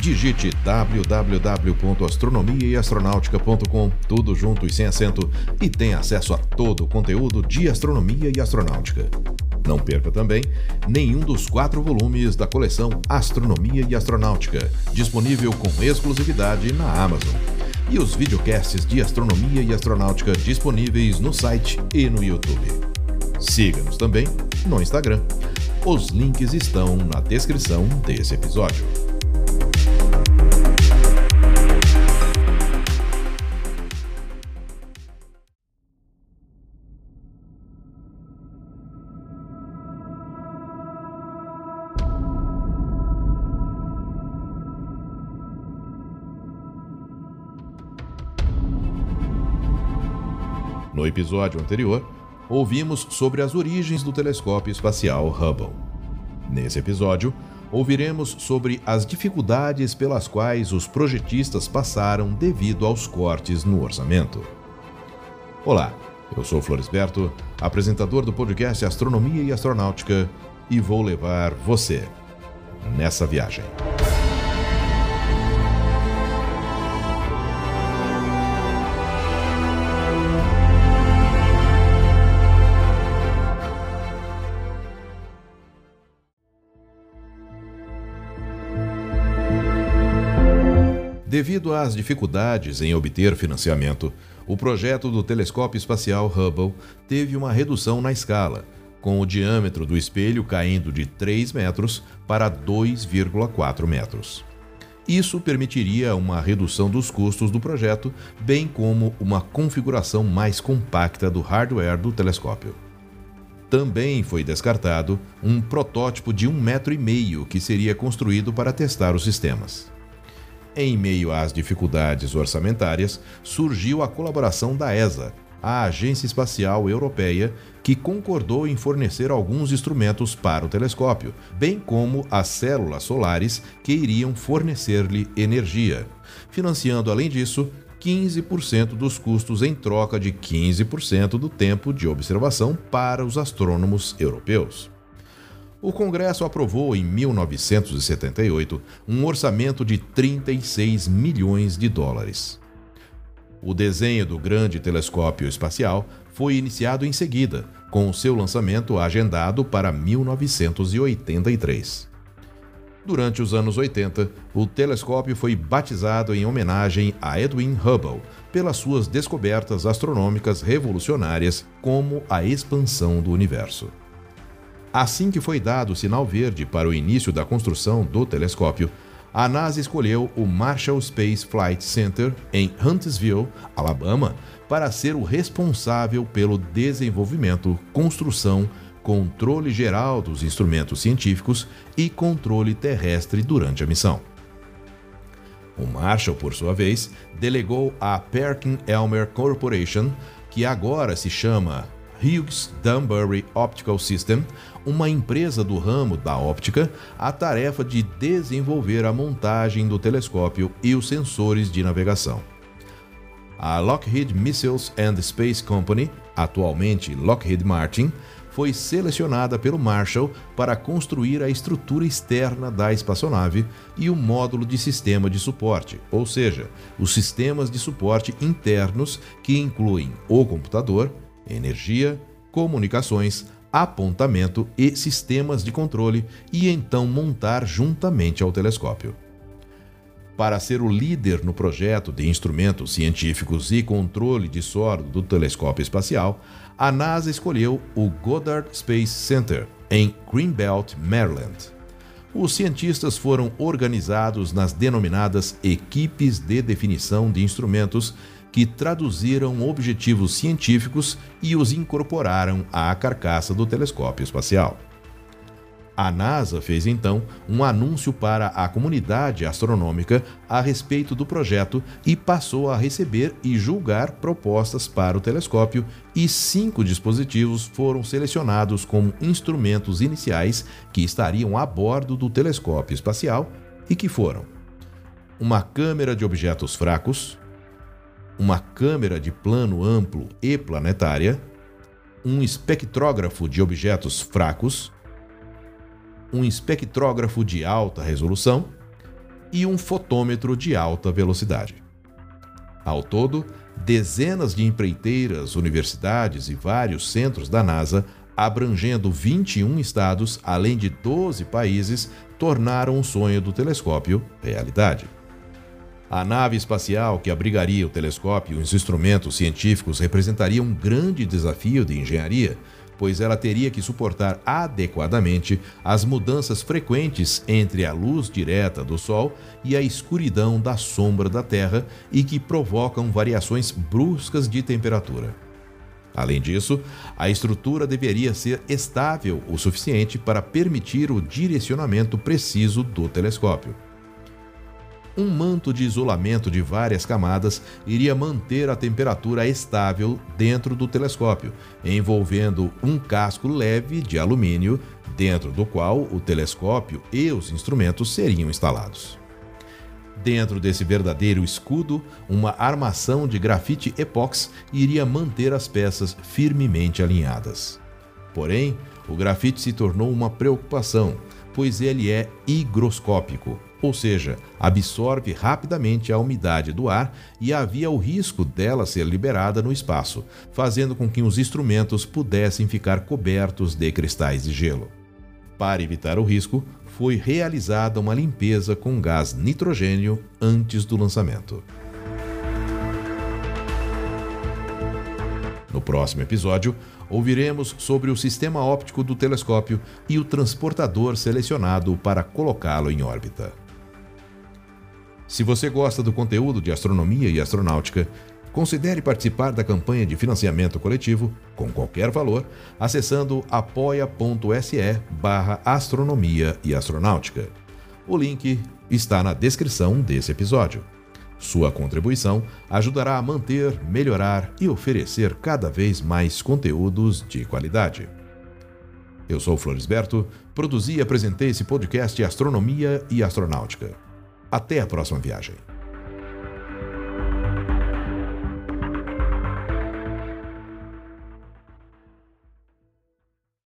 digite www.astronomiaeastronautica.com, tudo junto e sem acento, e tenha acesso a todo o conteúdo de astronomia e astronáutica. Não perca também nenhum dos 4 volumes da coleção Astronomia e Astronáutica, disponível com exclusividade na Amazon. E os videocasts de astronomia e astronáutica disponíveis no site e no YouTube. Siga-nos também no Instagram. Os links estão na descrição desse episódio. No episódio anterior, ouvimos sobre as origens do telescópio espacial Hubble. Nesse episódio, ouviremos sobre as dificuldades pelas quais os projetistas passaram devido aos cortes no orçamento. Olá, eu sou Floresberto, apresentador do podcast Astronomia e Astronáutica, e vou levar você nessa viagem. Devido às dificuldades em obter financiamento, o projeto do telescópio espacial Hubble teve uma redução na escala, com o diâmetro do espelho caindo de 3 metros para 2,4 metros. Isso permitiria uma redução dos custos do projeto, bem como uma configuração mais compacta do hardware do telescópio. Também foi descartado um protótipo de 1,5 metro que seria construído para testar os sistemas. Em meio às dificuldades orçamentárias, surgiu a colaboração da ESA, a Agência Espacial Europeia, que concordou em fornecer alguns instrumentos para o telescópio, bem como as células solares que iriam fornecer-lhe energia, financiando, além disso, 15% dos custos em troca de 15% do tempo de observação para os astrônomos europeus. O Congresso aprovou em 1978 um orçamento de 36 milhões de dólares. O desenho do grande telescópio espacial foi iniciado em seguida, com seu lançamento agendado para 1983. Durante os anos 80, o telescópio foi batizado em homenagem a Edwin Hubble pelas suas descobertas astronômicas revolucionárias, como a expansão do universo. Assim que foi dado o sinal verde para o início da construção do telescópio, a NASA escolheu o Marshall Space Flight Center em Huntsville, Alabama, para ser o responsável pelo desenvolvimento, construção, controle geral dos instrumentos científicos e controle terrestre durante a missão. O Marshall, por sua vez, delegou à Perkin-Elmer Corporation, que agora se chama Hughes Dunbury Optical System, uma empresa do ramo da óptica, a tarefa de desenvolver a montagem do telescópio e os sensores de navegação. A Lockheed Missiles and Space Company, atualmente Lockheed Martin, foi selecionada pelo Marshall para construir a estrutura externa da espaçonave e o módulo de sistema de suporte, ou seja, os sistemas de suporte internos que incluem o computador, energia, comunicações, apontamento e sistemas de controle, e então montar juntamente ao telescópio. Para ser o líder no projeto de instrumentos científicos e controle de solo do telescópio espacial, a NASA escolheu o Goddard Space Center, em Greenbelt, Maryland. Os cientistas foram organizados nas denominadas equipes de definição de instrumentos, que traduziram objetivos científicos e os incorporaram à carcaça do telescópio espacial. A NASA fez então um anúncio para a comunidade astronômica a respeito do projeto e passou a receber e julgar propostas para o telescópio, e 5 dispositivos foram selecionados como instrumentos iniciais que estariam a bordo do telescópio espacial, e que foram uma câmera de objetos fracos, uma câmera de plano amplo e planetária, um espectrógrafo de objetos fracos, um espectrógrafo de alta resolução e um fotômetro de alta velocidade. Ao todo, dezenas de empreiteiras, universidades e vários centros da NASA, abrangendo 21 estados, além de 12 países, tornaram o sonho do telescópio realidade. A nave espacial que abrigaria o telescópio e os instrumentos científicos representaria um grande desafio de engenharia, pois ela teria que suportar adequadamente as mudanças frequentes entre a luz direta do Sol e a escuridão da sombra da Terra e que provocam variações bruscas de temperatura. Além disso, a estrutura deveria ser estável o suficiente para permitir o direcionamento preciso do telescópio. Um manto de isolamento de várias camadas iria manter a temperatura estável dentro do telescópio, envolvendo um casco leve de alumínio, dentro do qual o telescópio e os instrumentos seriam instalados. Dentro desse verdadeiro escudo, uma armação de grafite epóxi iria manter as peças firmemente alinhadas. Porém, o grafite se tornou uma preocupação, pois ele é higroscópico, ou seja, absorve rapidamente a umidade do ar e havia o risco dela ser liberada no espaço, fazendo com que os instrumentos pudessem ficar cobertos de cristais de gelo. Para evitar o risco, foi realizada uma limpeza com gás nitrogênio antes do lançamento. No próximo episódio, ouviremos sobre o sistema óptico do telescópio e o transportador selecionado para colocá-lo em órbita. Se você gosta do conteúdo de astronomia e astronáutica, considere participar da campanha de financiamento coletivo, com qualquer valor, acessando apoia.se/astronomia e astronáutica. O link está na descrição desse episódio. Sua contribuição ajudará a manter, melhorar e oferecer cada vez mais conteúdos de qualidade. Eu sou Florisberto, produzi e apresentei esse podcast de astronomia e astronáutica. Até a próxima viagem.